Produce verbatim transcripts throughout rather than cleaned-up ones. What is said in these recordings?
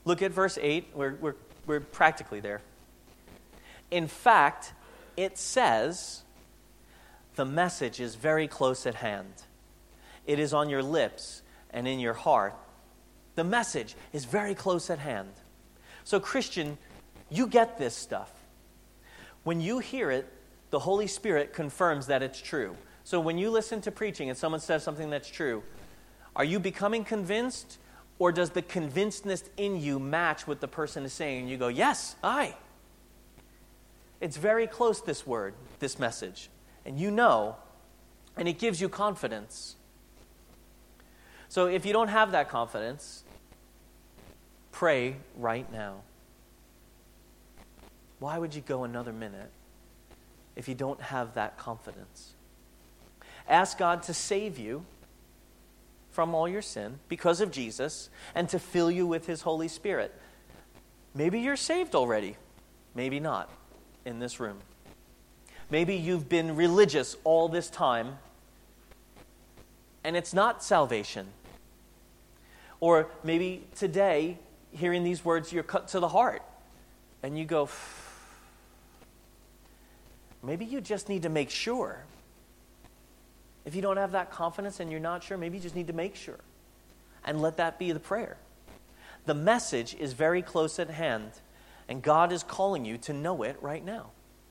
Look at verse eight. We're, we're, we're practically there. In fact, it says the message is very close at hand. It is on your lips and in your heart. The message is very close at hand. So, Christian, you get this stuff. When you hear it, the Holy Spirit confirms that it's true. So when you listen to preaching and someone says something that's true, are you becoming convinced, or does the convincedness in you match what the person is saying? And you go, yes, aye. It's very close, this word, this message. And you know, and it gives you confidence. So if you don't have that confidence, pray right now. Why would you go another minute if you don't have that confidence? Ask God to save you from all your sin because of Jesus and to fill you with His Holy Spirit. Maybe you're saved already. Maybe not in this room. Maybe you've been religious all this time and it's not salvation. Or maybe today, hearing these words, you're cut to the heart and you go, maybe you just need to make sure. If you don't have that confidence and you're not sure, maybe you just need to make sure. And let that be the prayer. The message is very close at hand, and God is calling you to know it right now.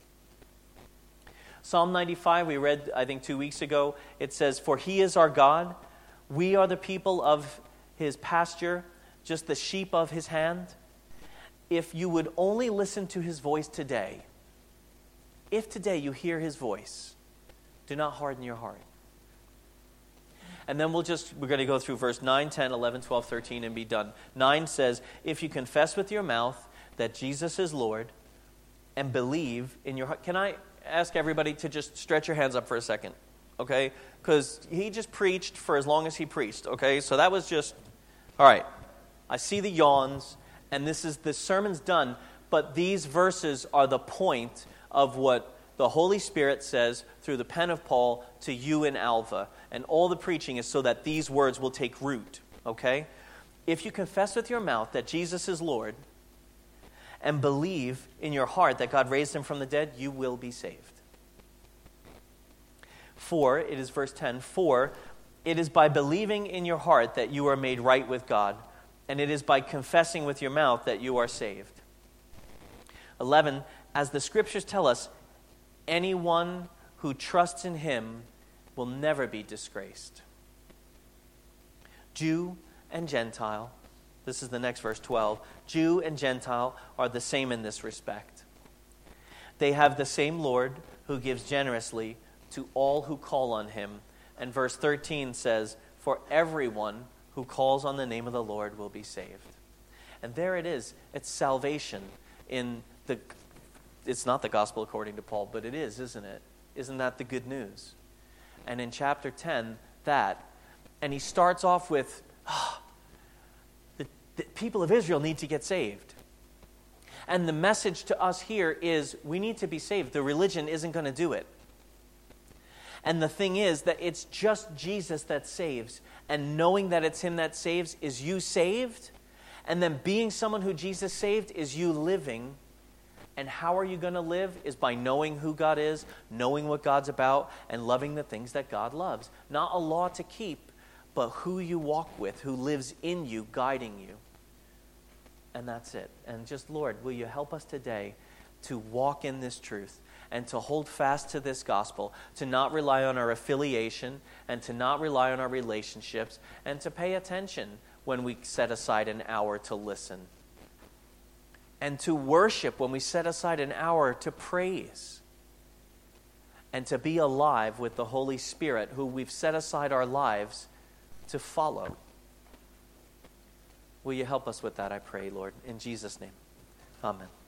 Psalm ninety-five, we read, I think, two weeks ago. It says, "For He is our God. We are the people of His pasture, just the sheep of His hand. If you would only listen to His voice today, if today you hear His voice, do not harden your heart." And then we'll just, we're going to go through verse nine, ten, eleven, twelve, thirteen and be done. nine says, "If you confess with your mouth that Jesus is Lord and believe in your heart." Can I ask everybody to just stretch your hands up for a second? Okay? Because he just preached for as long as he preached. Okay? So that was just, all right. I see the yawns, and this is, the sermon's done, but these verses are the point of what the Holy Spirit says through the pen of Paul to you in Alva. And all the preaching is so that these words will take root. Okay? If you confess with your mouth that Jesus is Lord and believe in your heart that God raised Him from the dead, you will be saved. For, it is verse ten, for it is by believing in your heart that you are made right with God, and it is by confessing with your mouth that you are saved. eleven, as the Scriptures tell us, anyone who trusts in Him will never be disgraced. Jew and Gentile, this is the next verse, twelve. Jew and Gentile are the same in this respect. They have the same Lord who gives generously to all who call on Him. And verse thirteen says, "For everyone who calls on the name of the Lord will be saved." And there it is. It's salvation in the... It's not the gospel according to Paul, but it is, isn't it? Isn't that the good news? And in chapter ten, that. And he starts off with, oh, the, the people of Israel need to get saved. And the message to us here is, we need to be saved. The religion isn't going to do it. And the thing is that it's just Jesus that saves. And knowing that it's Him that saves is you saved. And then being someone who Jesus saved is you living. And how are you going to live? Is by knowing who God is, knowing what God's about, and loving the things that God loves. Not a law to keep, but who you walk with, who lives in you, guiding you. And that's it. And just, Lord, will you help us today to walk in this truth and to hold fast to this gospel, to not rely on our affiliation and to not rely on our relationships, and to pay attention when we set aside an hour to listen. And to worship when we set aside an hour to praise. And to be alive with the Holy Spirit, who we've set aside our lives to follow. Will you help us with that, I pray, Lord, in Jesus' name. Amen.